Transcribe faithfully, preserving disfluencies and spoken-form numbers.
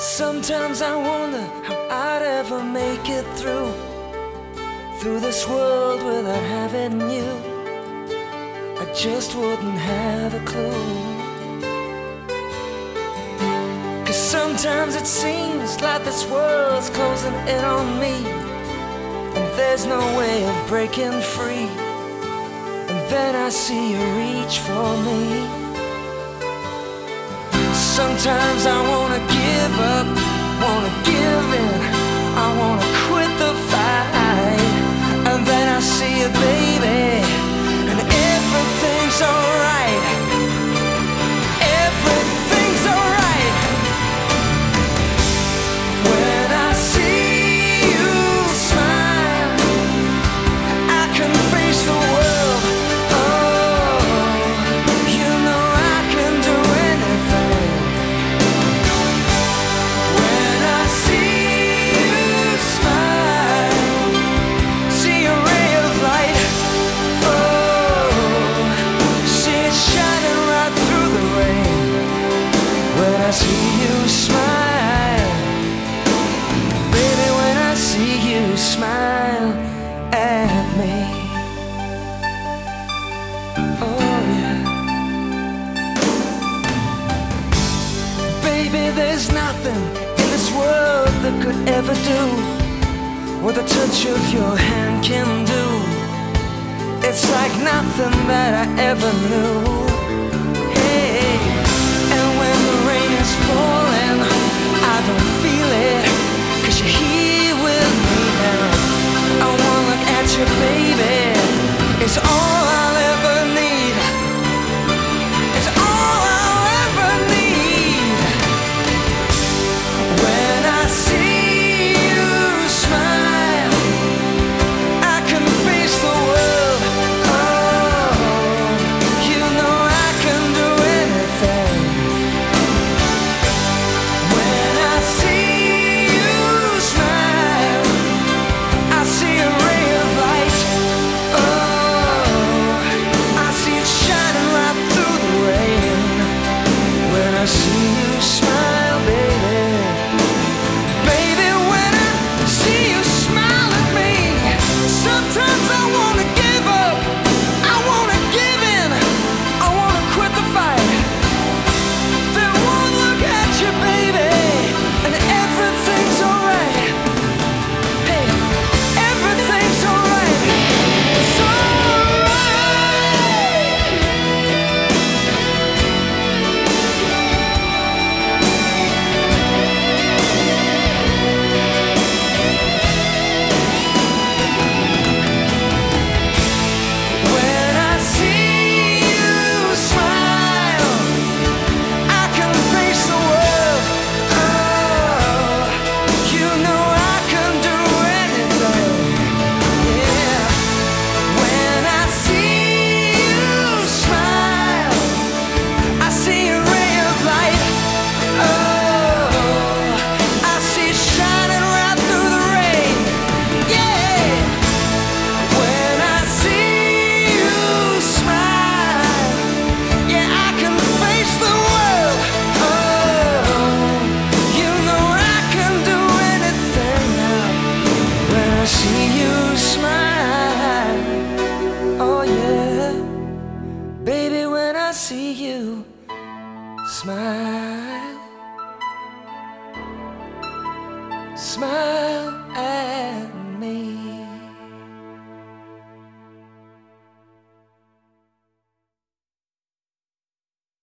Sometimes I wonder how I'd ever make it through Through this world without having you. I just wouldn't have a clue. 'Cause sometimes it seems like this world's closing in on me, and there's no way of breaking free. And then I see you reach for me. Sometimes I wanna give up, wanna give in, I wanna quit the fight. And then I see you, baby, and everything's alright. Everything's alright. When I see you smile, I can face the world. Oh, you know I can do anything. When I see you smile, see a ray of light. Oh, see it shining right through the rain. When I see you smile, baby, when I see you smile at me. Oh yeah. Baby, there's nothing in this world that could ever do what the touch of your hand can do. It's like nothing that I ever knew. Hey, and when the rain is falling, I don't feel it, 'cause you're here with me now. I wanna look at you, baby, it's all I'll ever need. It's all I'll ever need. When I see you smile, I can face the world. Oh, you know I can do anything. When I see you smile, I see a ray of light. Oh, I see it shining right through the rain. When I see you smile, baby, baby, when I see you smile at me, sometimes I wanna give up, I wanna give in, I wanna quit the fight. Then one look at you, baby, and everything's alright. Hey, everything's alright. It's alright. When I see you smile, I can face the world. Oh, you know I can do anything. Yeah. When I see you smile, I see a ray of light. Oh, I see it shining right through the rain. Yeah. When I see you smile, yeah, I can face the world. Oh, you know I can do anything now. When I see you smile, oh yeah, baby, when I see you smile, smile at me.